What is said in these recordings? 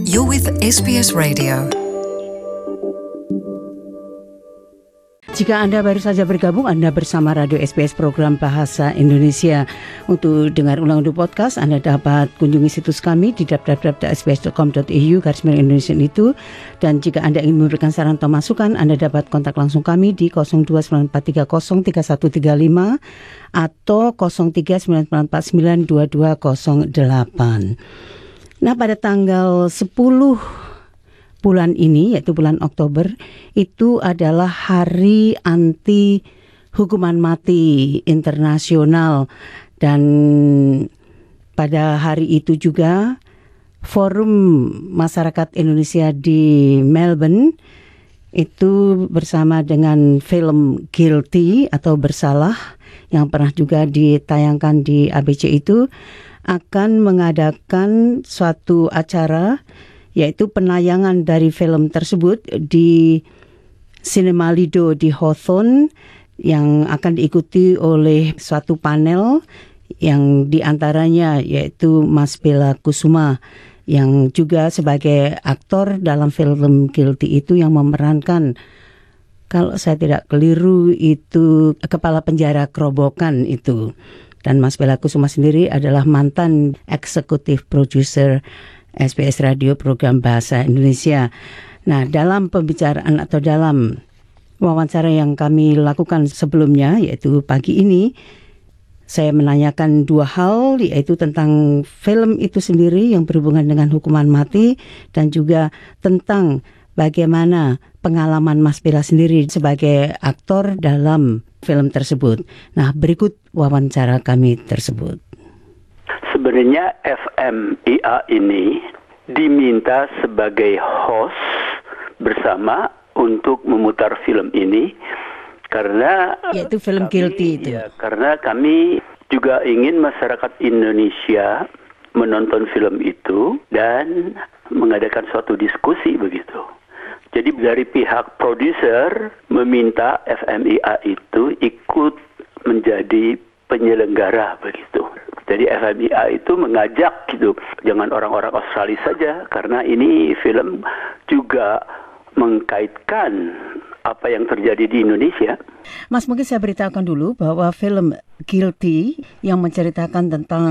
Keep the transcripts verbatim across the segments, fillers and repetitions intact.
You're with S B S Radio. Jika Anda baru saja bergabung, Anda bersama Radio S B S Program Bahasa Indonesia. Untuk dengar ulang untuk podcast, Anda dapat kunjungi situs kami di w w w dot s b s dot com dot a u garis miring Indonesia itu. Dan jika Anda ingin memberikan saran atau masukan, Anda dapat kontak langsung kami di nol dua sembilan empat tiga nol tiga satu tiga lima atau nol tiga sembilan sembilan empat sembilan dua dua nol delapan. Nah, pada tanggal sepuluh bulan ini, yaitu bulan Oktober, itu adalah Hari Anti Hukuman Mati Internasional. Dan pada hari itu juga Forum Masyarakat Indonesia di Melbourne itu bersama dengan film Guilty atau Bersalah yang pernah juga ditayangkan di A B C itu akan mengadakan suatu acara, yaitu penayangan dari film tersebut di Cinema Lido di Hawthorne, yang akan diikuti oleh suatu panel yang diantaranya yaitu Mas Bella Kusuma, yang juga sebagai aktor dalam film Guilty itu yang memerankan, kalau saya tidak keliru, itu kepala penjara kerobokan itu. Dan Mas Bella Kusuma sendiri adalah mantan eksekutif produser S B S Radio Program Bahasa Indonesia. Nah, dalam pembicaraan atau dalam wawancara yang kami lakukan sebelumnya, yaitu pagi ini, saya menanyakan dua hal, yaitu tentang film itu sendiri yang berhubungan dengan hukuman mati, dan juga tentang bagaimana pengalaman Mas Bella sendiri sebagai aktor dalam film tersebut. Nah, berikut wawancara kami tersebut. Sebenarnya F M I A ini diminta sebagai host bersama untuk memutar film ini karena yaitu film kami, Guilty itu. Ya, karena kami juga ingin masyarakat Indonesia menonton film itu dan mengadakan suatu diskusi begitu. Jadi dari pihak produser meminta F M I A itu ikut menjadi penyelenggara begitu. Jadi F M I A itu mengajak gitu, jangan orang-orang Australia saja, karena ini film juga mengkaitkan apa yang terjadi di Indonesia. Mas, mungkin saya beritahukan dulu bahwa film Guilty yang menceritakan tentang,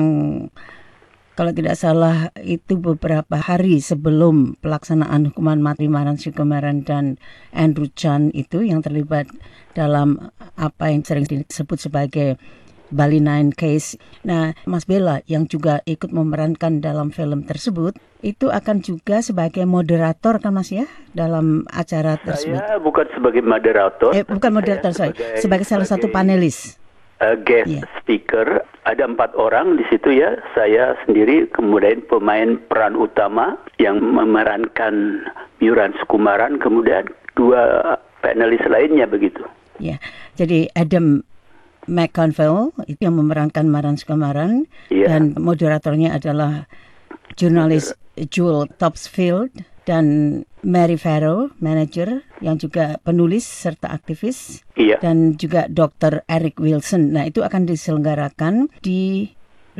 kalau tidak salah itu beberapa hari sebelum pelaksanaan hukuman mati Maran Sikumaran dan Andrew Chan itu yang terlibat dalam apa yang sering disebut sebagai Bali Nine Case. Nah, Mas Bella yang juga ikut memerankan dalam film tersebut, itu akan juga sebagai moderator kan Mas ya, dalam acara tersebut? Saya bukan sebagai moderator. Eh, bukan moderator, sorry. Sebagai, sebagai salah satu panelis. Uh, guest yeah. speaker, ada empat orang di situ ya, saya sendiri, kemudian pemain peran utama yang memerankan Myuran Sukumaran, kemudian dua panelis lainnya begitu. Ya, yeah. Jadi Adam McConville itu yang memerankan Maran Sukumaran, yeah. dan moderatornya adalah jurnalis Jewel Topsfield dan Mary Farrow, manager yang juga penulis serta aktivis, iya. dan juga dokter Eric Wilson. Nah, itu akan diselenggarakan di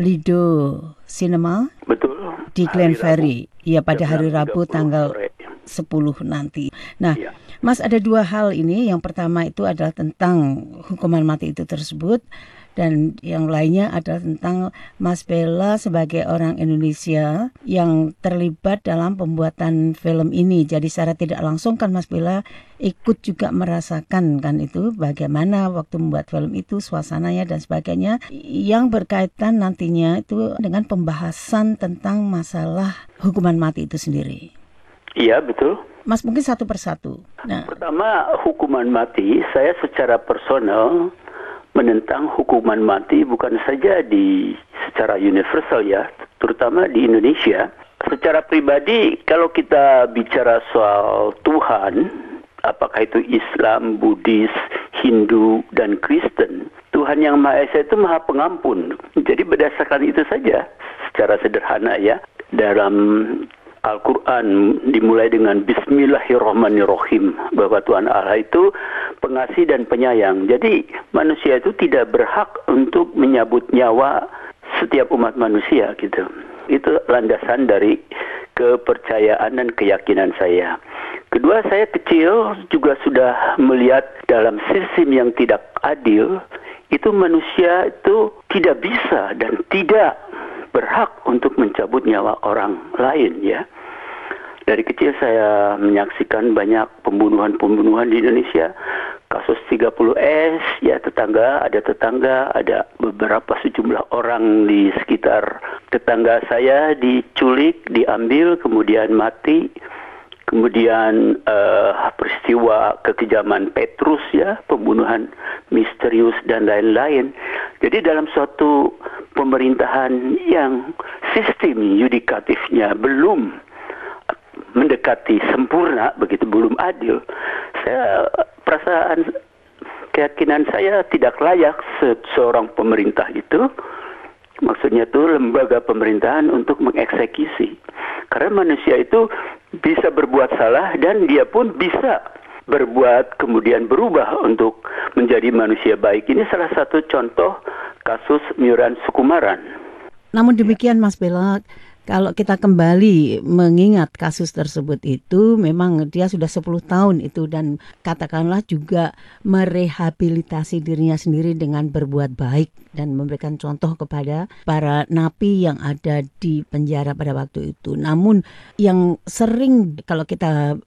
Lido Cinema, betul, di Glen Ferry. Iya, pada hari Rabu tanggal sepuluh nanti. Nah, iya. Mas, ada dua hal ini. Yang pertama itu adalah tentang hukuman mati itu tersebut, dan yang lainnya adalah tentang Mas Bella sebagai orang Indonesia yang terlibat dalam pembuatan film ini. Jadi secara tidak langsung kan Mas Bella ikut juga merasakan kan itu bagaimana waktu membuat film itu, suasananya dan sebagainya, yang berkaitan nantinya itu dengan pembahasan tentang masalah hukuman mati itu sendiri. Iya, betul. Mas, mungkin satu persatu. Nah, pertama, hukuman mati, saya secara personal menentang hukuman mati bukan saja di secara universal ya, terutama di Indonesia. Secara pribadi, kalau kita bicara soal Tuhan, apakah itu Islam, Buddhis, Hindu, dan Kristen, Tuhan yang Maha Esa itu Maha Pengampun. Jadi berdasarkan itu saja, secara sederhana ya, dalam Al-Quran dimulai dengan Bismillahirrahmanirrahim, bahwa Tuhan Allah itu pengasih dan penyayang. Jadi manusia itu tidak berhak untuk menyabut nyawa setiap umat manusia gitu. Itu landasan dari kepercayaan dan keyakinan saya. Kedua, saya kecil juga sudah melihat dalam sistem yang tidak adil, itu manusia itu tidak bisa dan tidak berhak untuk mencabut nyawa orang lain, ya. Dari kecil saya menyaksikan banyak pembunuhan-pembunuhan di Indonesia. Kasus tiga puluh S, ya tetangga, ada tetangga, ada beberapa sejumlah orang di sekitar tetangga saya diculik, diambil, kemudian mati. Kemudian uh, peristiwa kekejaman Petrus, ya, pembunuhan misterius dan lain-lain. Jadi dalam suatu pemerintahan yang sistem yudikatifnya belum mendekati sempurna, begitu belum adil, saya perasaan keyakinan saya tidak layak se- seorang pemerintah itu, maksudnya itu lembaga pemerintahan untuk mengeksekusi. Karena manusia itu bisa berbuat salah dan dia pun bisa berbuat kemudian berubah untuk menjadi manusia baik. Ini salah satu contoh kasus Myuran Sukumaran. Namun demikian Mas Bella, kalau kita kembali mengingat kasus tersebut itu memang dia sudah sepuluh tahun itu dan katakanlah juga merehabilitasi dirinya sendiri dengan berbuat baik dan memberikan contoh kepada para napi yang ada di penjara pada waktu itu. Namun yang sering kalau kita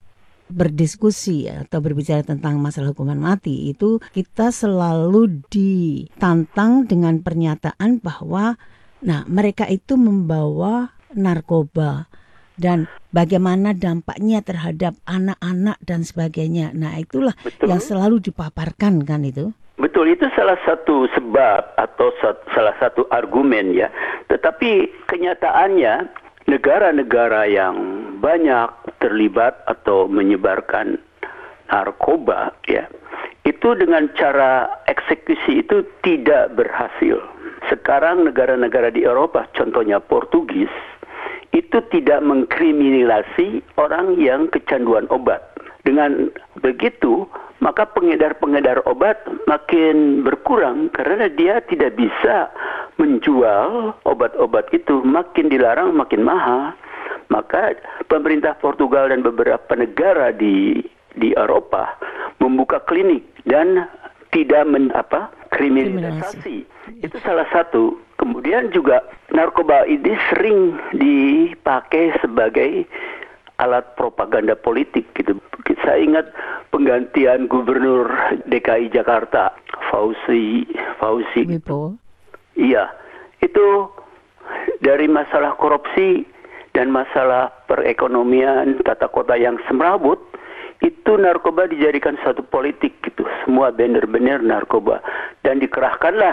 berdiskusi atau berbicara tentang masalah hukuman mati itu kita selalu ditantang dengan pernyataan bahwa nah mereka itu membawa narkoba dan bagaimana dampaknya terhadap anak-anak dan sebagainya. Nah itulah Betul. yang selalu dipaparkan kan itu. Betul, itu salah satu sebab atau salah satu argumen, ya. Tetapi kenyataannya negara-negara yang banyak terlibat atau menyebarkan narkoba, ya, itu dengan cara eksekusi itu tidak berhasil. Sekarang negara-negara di Eropa, contohnya Portugis, itu tidak mengkriminalisasi orang yang kecanduan obat. Dengan begitu, maka pengedar-pengedar obat makin berkurang karena dia tidak bisa menjual obat-obat itu. Makin dilarang, makin mahal. Maka pemerintah Portugal dan beberapa negara di di Eropa membuka klinik dan tidak men, apa, kriminalisasi. Itu salah satu. Kemudian juga narkoba ini sering dipakai sebagai alat propaganda politik gitu. Saya ingat penggantian gubernur D K I Jakarta, Fauzi, Fauzi. Wipo. Iya, itu dari masalah korupsi dan masalah perekonomian tata kota yang semrawut, itu narkoba dijadikan satu politik gitu. Semua benar-benar narkoba dan dikerahkanlah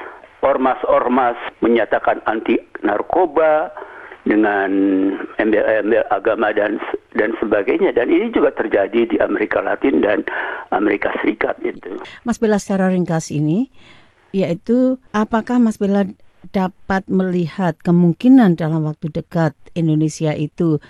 ormas-ormas menyatakan anti narkoba dengan embel-embel agama dan dan sebagainya, dan ini juga terjadi di Amerika Latin dan Amerika Serikat itu. Mas Bella secara ringkas ini yaitu apakah Mas Bella dapat melihat kemungkinan dalam waktu dekat Indonesia itu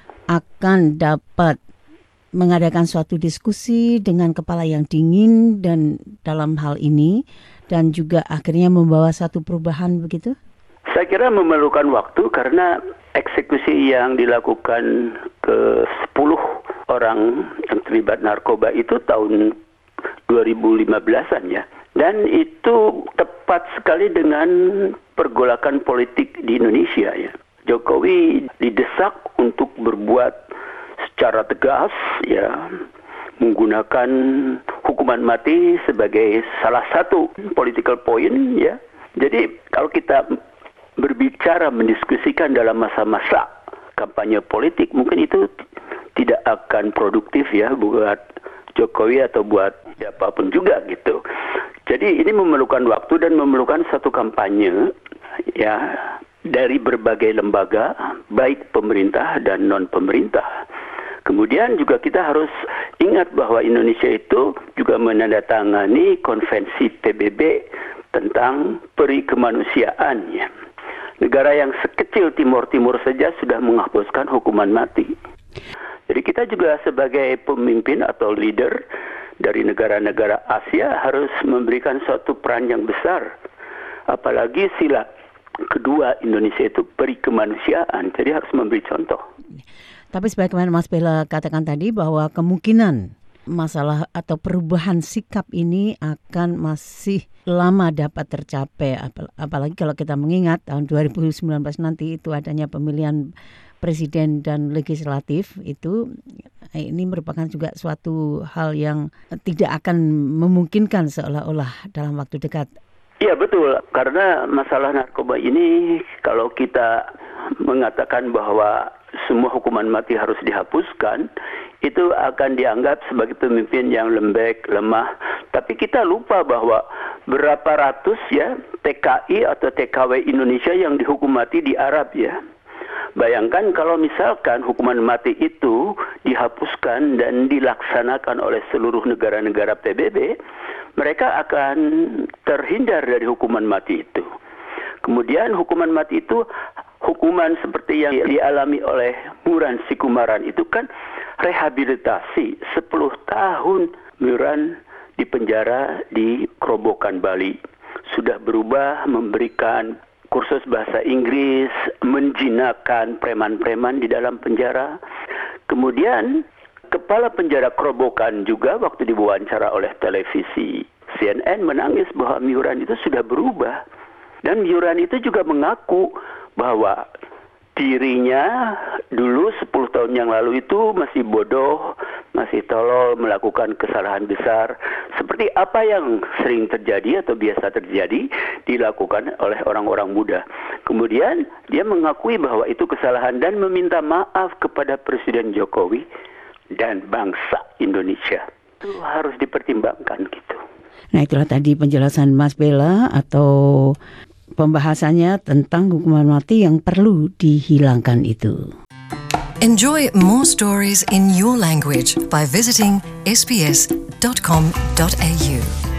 akan dapat mengadakan suatu diskusi dengan kepala yang dingin dan dalam hal ini dan juga akhirnya membawa satu perubahan begitu? Saya kira memerlukan waktu karena eksekusi yang dilakukan ke sepuluh orang yang terlibat narkoba itu tahun dua ribu lima belasan ya. Dan itu tepat sekali dengan pergolakan politik di Indonesia ya. Jokowi didesak untuk berbuat secara tegas ya, menggunakan hukuman mati sebagai salah satu political point ya. Jadi kalau kita berbicara mendiskusikan dalam masa-masa kampanye politik mungkin itu tidak akan produktif ya buat Jokowi atau buat siapapun juga gitu. Jadi ini memerlukan waktu dan memerlukan satu kampanye ya dari berbagai lembaga baik pemerintah dan non pemerintah. Kemudian juga kita harus ingat bahwa Indonesia itu juga menandatangani konvensi P B B tentang peri kemanusiaan ya. Negara yang sekecil Timur Timur saja sudah menghapuskan hukuman mati. Jadi kita juga sebagai pemimpin atau leader dari negara-negara Asia harus memberikan suatu peran yang besar. Apalagi sila kedua Indonesia itu peri kemanusiaan, jadi harus memberi contoh. Tapi sebagaimana Mas Bella katakan tadi bahwa kemungkinan masalah atau perubahan sikap ini akan masih lama dapat tercapai, apalagi kalau kita mengingat tahun dua ribu sembilan belas nanti itu adanya pemilihan presiden dan legislatif. Itu ini merupakan juga suatu hal yang tidak akan memungkinkan seolah-olah dalam waktu dekat. Iya betul, karena masalah narkoba ini kalau kita mengatakan bahwa semua hukuman mati harus dihapuskan, itu akan dianggap sebagai pemimpin yang lembek, lemah. Tapi kita lupa bahwa berapa ratus ya T K I atau T K W Indonesia yang dihukum mati di Arab ya. Bayangkan kalau misalkan hukuman mati itu dihapuskan dan dilaksanakan oleh seluruh negara-negara P B B, mereka akan terhindar dari hukuman mati itu. Kemudian hukuman mati itu, hukuman seperti yang dialami oleh Muran Sikumaran itu kan rehabilitasi. sepuluh tahun Muran di penjara di Kerobokan, Bali. Sudah berubah, memberikan kursus bahasa Inggris, menjinakkan preman-preman di dalam penjara. Kemudian kepala penjara Kerobokan juga waktu diwawancara oleh televisi C N N menangis bahwa Miuran itu sudah berubah. Dan Miuran itu juga mengaku bahwa dirinya dulu sepuluh tahun yang lalu itu masih bodoh, masih tolol, melakukan kesalahan besar. Seperti apa yang sering terjadi atau biasa terjadi dilakukan oleh orang-orang muda. Kemudian dia mengakui bahwa itu kesalahan dan meminta maaf kepada Presiden Jokowi dan bangsa Indonesia. Itu harus dipertimbangkan gitu. Nah, itulah tadi penjelasan Mas Bella atau pembahasannya tentang hukuman mati yang perlu dihilangkan itu. Enjoy more stories in your language by visiting s b s dot com dot a u.